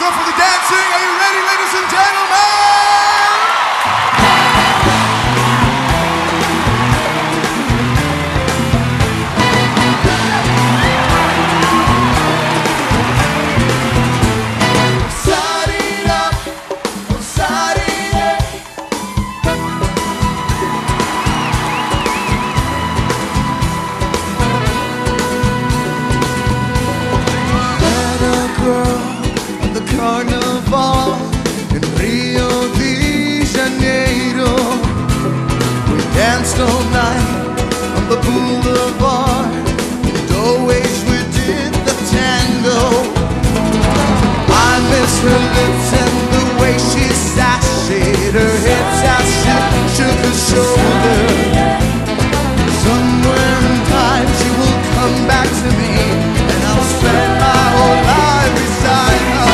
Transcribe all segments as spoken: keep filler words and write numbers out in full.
So for the dancing, are you ready, ladies and gentlemen? Carnival in Rio de Janeiro. We danced all night on the boulevard, and always we did the tango. I miss her lips and the way she sashayed her hips as she shook her shoulder. Somewhere in time she will come back to me, and I'll spend my whole life beside her.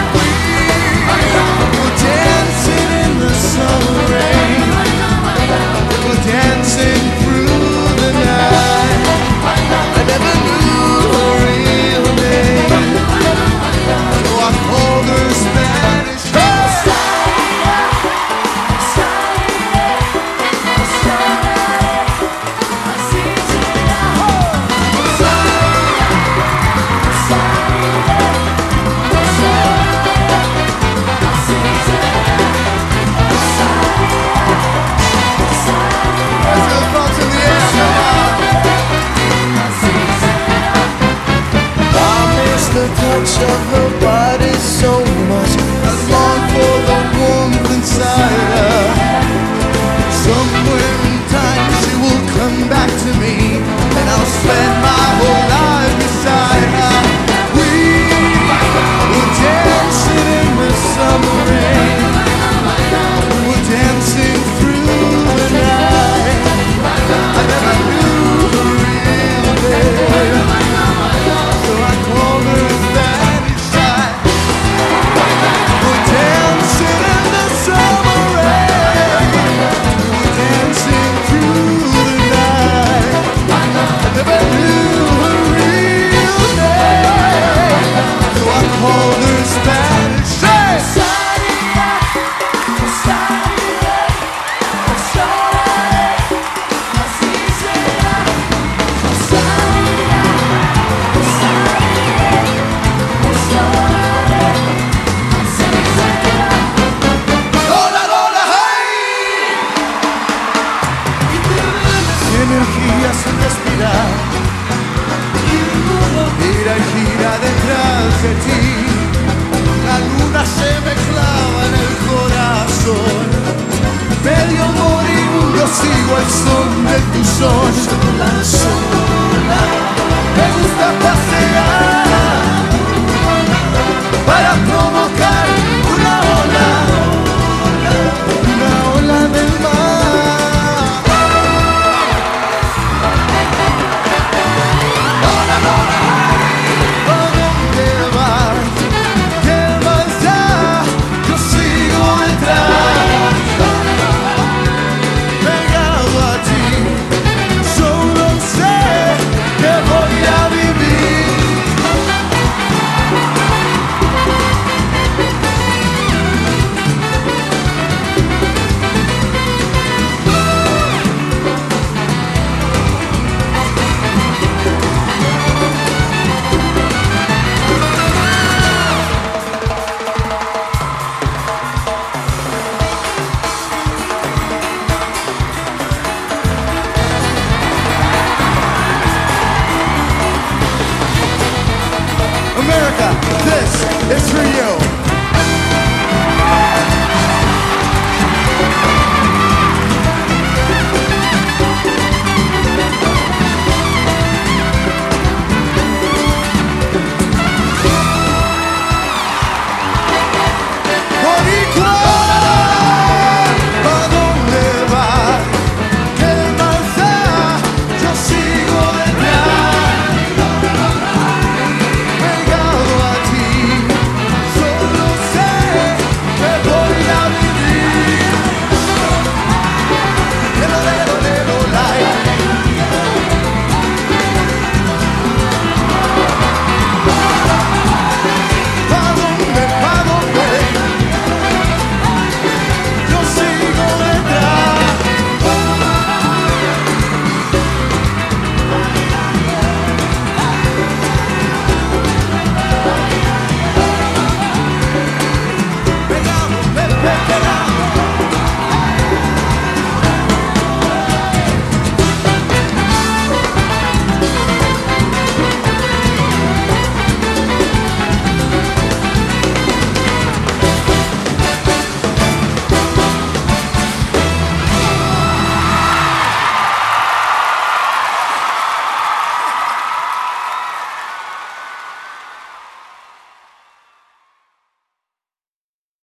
Summer rain, we're dancing through the night. I never knew her real name, so I called her Spanish. The touch of her body so much, I long for the warmth inside her. Somewhere in time she will come back to me, and I'll spend my whole life beside her. We were dancing in the summer rain, we're dancing through the night. I never knew her real name, so I called her Spanish side. We're dancing in the summer rain, we're dancing through the night. I never knew her real name, so I called her Spanish side. Energía sin respirar, gira y gira detrás de ti. La luna se me clava en el corazón, medio moribundo sigo el son de tu son. Sola, sola, me gusta pasear para provocar una ola, una ola del mar. America, this is for you.